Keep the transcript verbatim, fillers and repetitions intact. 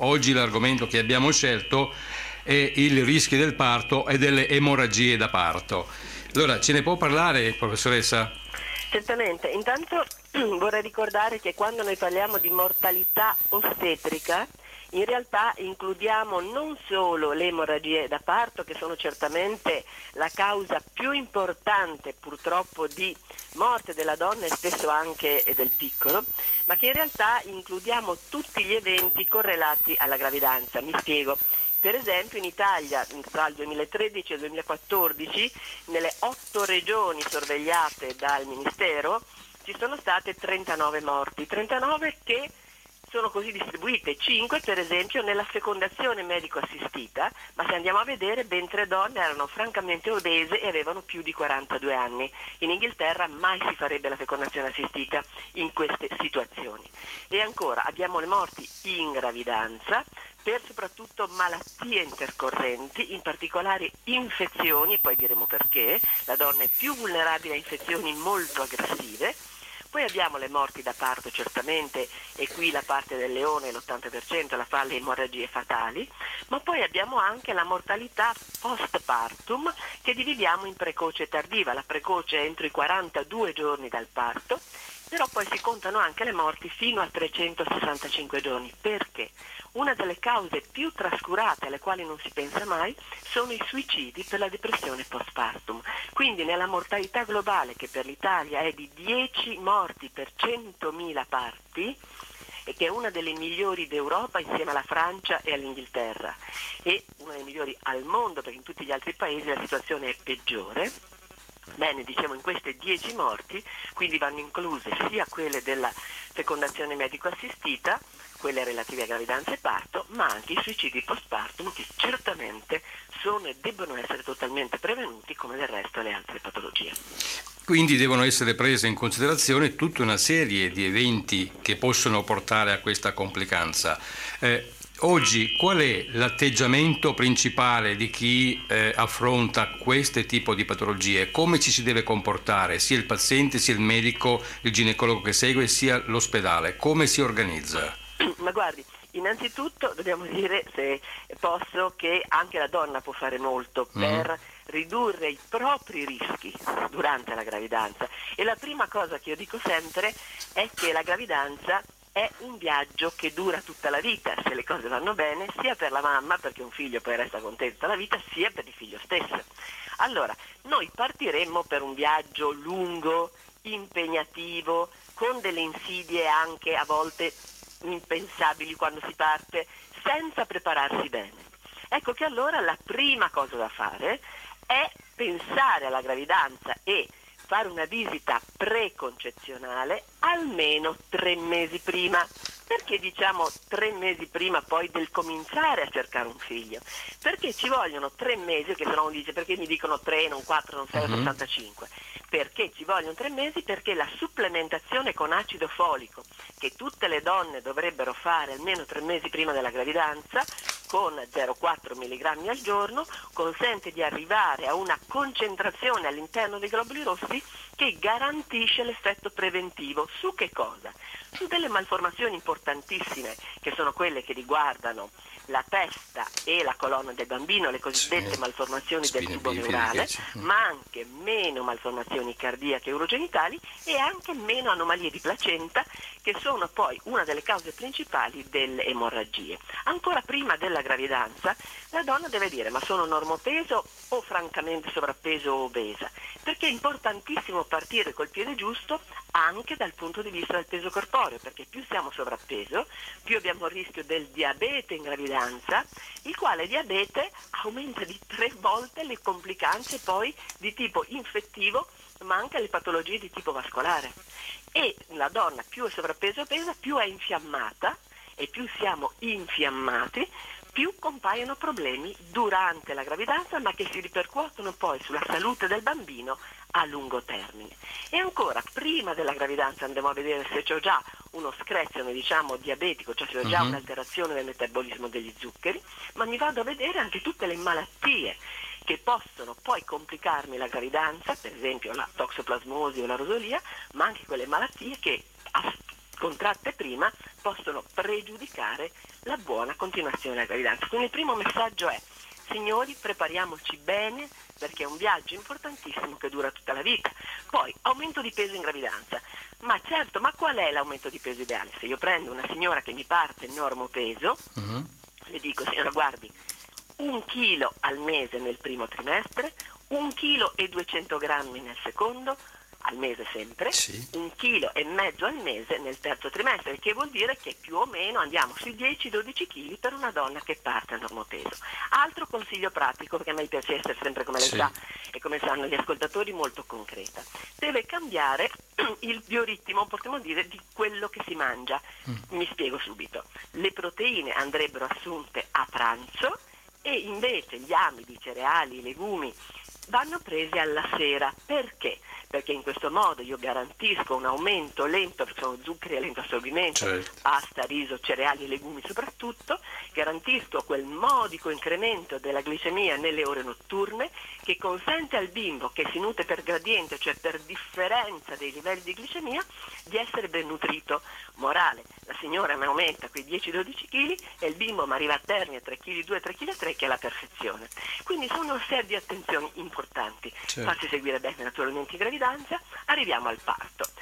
oggi l'argomento che abbiamo scelto è il rischio del parto e delle emorragie da parto. Allora, ce ne può parlare, professoressa? Certamente, intanto vorrei ricordare che quando noi parliamo di mortalità ostetrica, in realtà includiamo non solo le emorragie da parto, che sono certamente la causa più importante purtroppo di morte della donna e spesso anche del piccolo, ma che in realtà includiamo tutti gli eventi correlati alla gravidanza. Mi spiego. Per esempio in Italia tra il duemilatredici e il duemilaquattordici nelle otto regioni sorvegliate dal Ministero ci sono state trentanove morti, trentanove che sono così distribuite, cinque per esempio nella fecondazione medico assistita, ma se andiamo a vedere ben tre donne erano francamente obese e avevano più di quarantadue anni. In Inghilterra mai si farebbe la fecondazione assistita in queste situazioni. E ancora abbiamo le morti in gravidanza per soprattutto malattie intercorrenti, in particolare infezioni, e poi diremo perché, la donna è più vulnerabile a infezioni molto aggressive. Poi abbiamo le morti da parto certamente, e qui la parte del leone, l'ottanta per cento, la fa le emorragie fatali, ma poi abbiamo anche la mortalità postpartum che dividiamo in precoce e tardiva. La precoce è entro i quarantadue giorni dal parto, però poi si contano anche le morti fino a trecentosessantacinque giorni. Perché? Una delle cause più trascurate, alle quali non si pensa mai, sono i suicidi per la depressione postpartum. Quindi nella mortalità globale, che per l'Italia è di dieci morti per centomila parti, e che è una delle migliori d'Europa insieme alla Francia e all'Inghilterra, e una delle migliori al mondo, perché in tutti gli altri paesi la situazione è peggiore. Bene, diciamo in queste dieci morti, quindi vanno incluse sia quelle della fecondazione medico assistita, quelle relative a gravidanza e parto, ma anche i suicidi postpartum, che certamente sono e debbono essere totalmente prevenuti, come del resto le altre patologie. Quindi devono essere prese in considerazione tutta una serie di eventi che possono portare a questa complicanza. Eh, oggi qual è l'atteggiamento principale di chi eh, affronta questo tipo di patologie? Come ci si deve comportare, sia il paziente, sia il medico, il ginecologo che segue, sia l'ospedale? Come si organizza? Ma guardi, innanzitutto dobbiamo dire, se posso, che anche la donna può fare molto per mm. ridurre i propri rischi durante la gravidanza. E la prima cosa che io dico sempre è che la gravidanza è un viaggio che dura tutta la vita, se le cose vanno bene, sia per la mamma, perché un figlio poi resta con te tutta la vita, sia per il figlio stesso. Allora, noi partiremmo per un viaggio lungo, impegnativo, con delle insidie anche a volte impensabili quando si parte, senza prepararsi bene. Ecco che allora la prima cosa da fare è pensare alla gravidanza e fare una visita preconcezionale almeno tre mesi prima. Perché diciamo tre mesi prima poi del cominciare a cercare un figlio? Perché ci vogliono tre mesi, che se no uno dice perché mi dicono tre, non quattro, non sei, uh-huh. sessantacinque. Perché ci vogliono tre mesi? Perché la supplementazione con acido folico, che tutte le donne dovrebbero fare almeno tre mesi prima della gravidanza, con zero virgola quattro milligrammi al giorno, consente di arrivare a una concentrazione all'interno dei globuli rossi che garantisce l'effetto preventivo. Su che cosa? Su delle malformazioni importantissime, che sono quelle che riguardano la testa e la colonna del bambino, le cosiddette malformazioni del tubo neurale, ma anche meno malformazioni cardiache e urogenitali e anche meno anomalie di placenta, che sono poi una delle cause principali delle emorragie. Ancora prima della gravidanza la donna deve dire: ma sono normopeso o francamente sovrappeso o obesa? Perché è importantissimo partire col piede giusto anche dal punto di vista del peso corporeo, perché più siamo sovrappeso, più abbiamo il rischio del diabete in gravidanza, il quale diabete aumenta di tre volte le complicanze poi di tipo infettivo, ma anche le patologie di tipo vascolare. E la donna più è sovrappeso o obesa, più è infiammata, e più siamo infiammati, più compaiono problemi durante la gravidanza, ma che si ripercuotono poi sulla salute del bambino a lungo termine. E ancora, prima della gravidanza andiamo a vedere se c'è già uno screzio, diciamo, diabetico, cioè se c'è già uh-huh. un'alterazione del metabolismo degli zuccheri, ma mi vado a vedere anche tutte le malattie che possono poi complicarmi la gravidanza, per esempio la toxoplasmosi o la rosolia, ma anche quelle malattie che contratte prima possono pregiudicare la buona continuazione della gravidanza. Quindi il primo messaggio è: signori, prepariamoci bene perché è un viaggio importantissimo che dura tutta la vita. Poi, aumento di peso in gravidanza. Ma certo, ma qual è l'aumento di peso ideale? Se io prendo una signora che mi parte normopeso, uh-huh. le dico: signora, guardi, un chilo al mese nel primo trimestre, un chilo e duecento grammi nel secondo, al mese sempre, sì. un chilo e mezzo al mese nel terzo trimestre, il che vuol dire che più o meno andiamo sui dieci dodici chili per una donna che parte a normopeso. Altro consiglio pratico, perché a me piace essere sempre, come lei sì. sa e come sanno gli ascoltatori, molto concreta. Deve cambiare il bioritmo, possiamo dire, di quello che si mangia. Mm. Mi spiego subito. Le proteine andrebbero assunte a pranzo e invece gli amidi, i cereali, i legumi vanno presi alla sera. Perché? Perché in questo modo io garantisco un aumento lento, perché sono zuccheri a lento assorbimento, certo. pasta, riso, cereali e legumi soprattutto, garantisco quel modico incremento della glicemia nelle ore notturne che consente al bimbo, che si nutre per gradiente, cioè per differenza dei livelli di glicemia, di essere ben nutrito. Morale, la signora mi aumenta quei dieci dodici chili e il bimbo mi arriva a termine tre virgola due tre virgola tre kg, che è la perfezione. Quindi sono una serie di attenzioni importanti. Certo. Farsi seguire bene naturalmente in gravidanza, arriviamo al parto.